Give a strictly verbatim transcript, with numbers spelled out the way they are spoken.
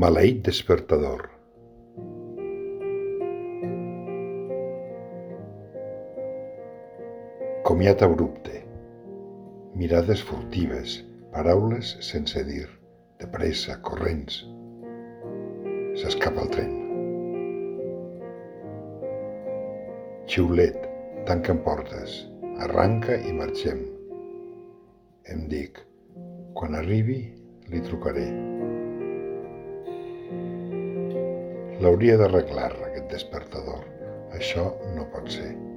Maleït despertador. Comiat abrupte. Mirades furtives, paraules sense dir, de pressa, corrents. S'escapa el tren. Xiulet, tanquen portes, arranca i marxem. Em dic, quan arribi li trucaré. L'hauria d'arreglar, aquest despertador. Això no pot ser.